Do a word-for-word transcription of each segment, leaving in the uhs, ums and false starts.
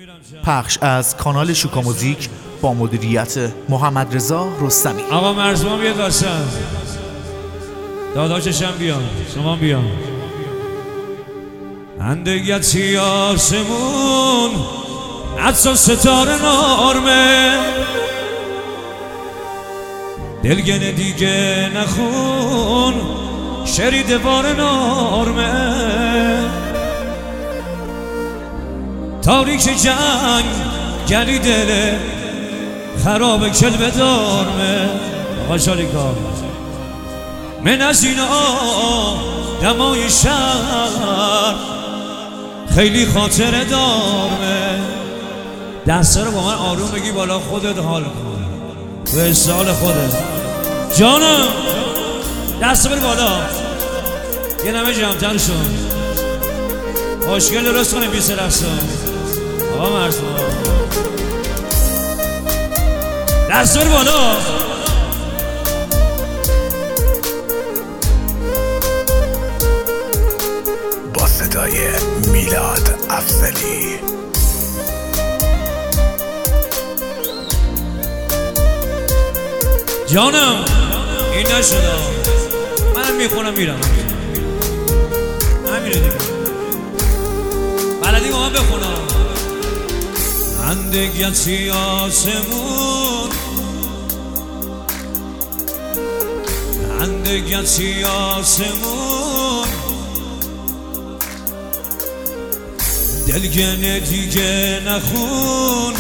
پخش از کانال شوکا موزیک با مدیریت محمد رضا رستمی. آقا مرزبان بیاد واسه داداششم بیان، شما بیان. اندگتی آسمون عطسا ستاره نارمه، دلگنه دیگه نخون شری دوار نارمه، تاریک جنگ گلی دله خراب کلبه دارمه. آقا شاریکا من از اینا دمای شهر خیلی خاطره دارمه. دسته رو با من آروم بگی بالا، خودت حال کن به استحال خودت جانم. دسته بری بالا، یه نمه جمعتر شد، مشکل درست کنه بیسه رفتن. آقا مرزبان دسته بری بالا. با صدای میلاد افضلی. جانم این نشده، منم میخونم میرم همینه دیگه، بلدی با من بخونم. اندگتی آسمون اندگتی آسمون دلگنه دیگه نخون،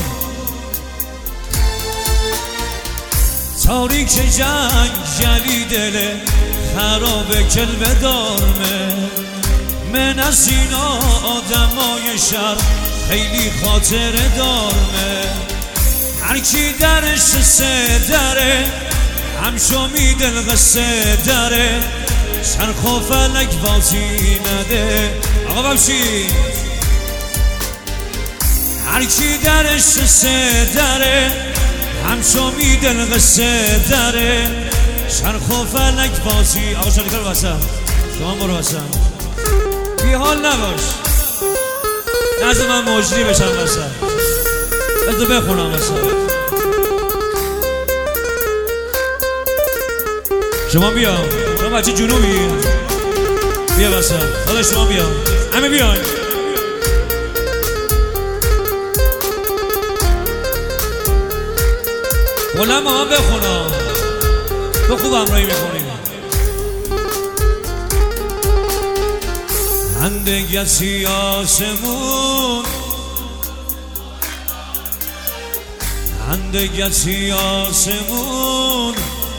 تاریک جنگ جلی دله خراب کلبه دارمه. من از اینا آدمای شر خیلی خاطره دارمه. هرکی درش سه دره همشو میدل قصه دره، چرخ و فلک بازی نده. آقا بمشی هرکی درش سه دره همشو میدل قصه داره، چرخ و فلک بازی. آقا شاریکا رو بسن، شما برو بسن، بی حال نباش، نزد من مجری بشن بسن، بذار بخونم بسن. شما بیا، شما بچه جنوبی بیا بسن، دادا شما بیا، همه بیاین. بلند با من بخونم تو خوب همراهی میکنیم. اندگتی آسمون اندگتی آسمون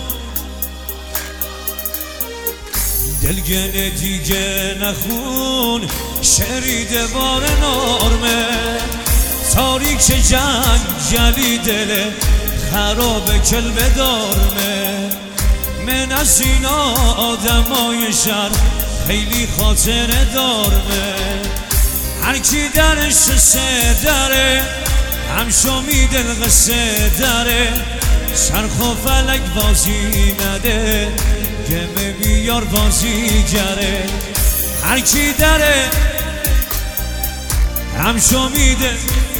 دلگنه دیگه نخون شری دوار نارمه، تاریک جنگ جلی دله خراب کلبه دارمه. من از اینا آدمای شر خیلی خاطره دارمه. هرکی درش سه دره همشو میدل قصه دره، چرخ و فلک بازی نده، گمه بیار بازی گره. هرکی دره همشو میدل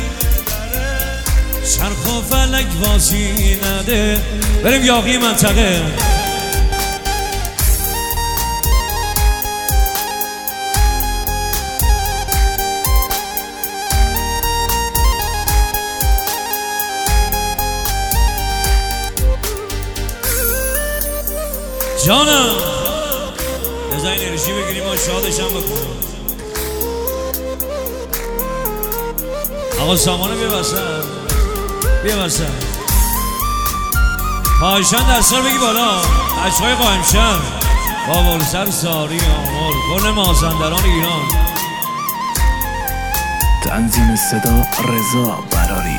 چرخ و فلک بازی نده. بریم یاقی منطقه. جانم بذار این انرژی بگیریم و شادشم بکنیم. آقا سامانه بیا بسن، بیا بسن، پایشان دست رو بگی بالا. بچه های قائمشهر با بولسر ساری آمار کل مازندران ایران. تنظیم صدا رضا براری.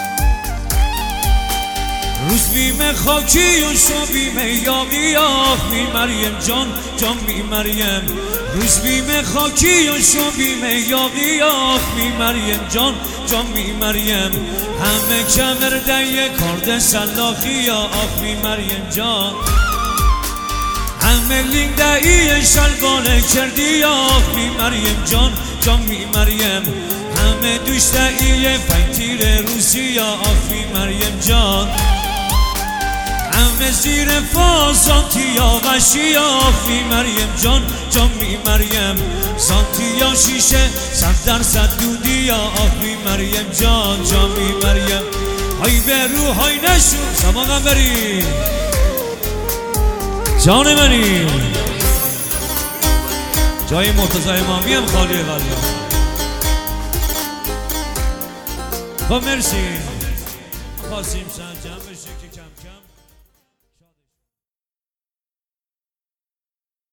روز بیم خاکی و شو بیم یاقی آخ می مریم جان جان می مریم. روز بیم خاکی و شو بیم یاقی آخ می مریم جان جان می مریم. همه کمر دیه کارد سلاخی آخ می مریم جان. همه لینگ دیه شلوانه کردی آخ می مریم جان جان می مریم. همه دوشتهیه فکتیر روسیا آخی مریم جان همه زیر فازانتیا وشیا آخی مریم جان جان می مریم سانتیا شیشه صد درصد دودیا آخی مریم جان جان می مریم های به رو های نشون سماقم بری جان منی جای مرتضی امامی هم خالیه والله خب مرسی خواستیم سن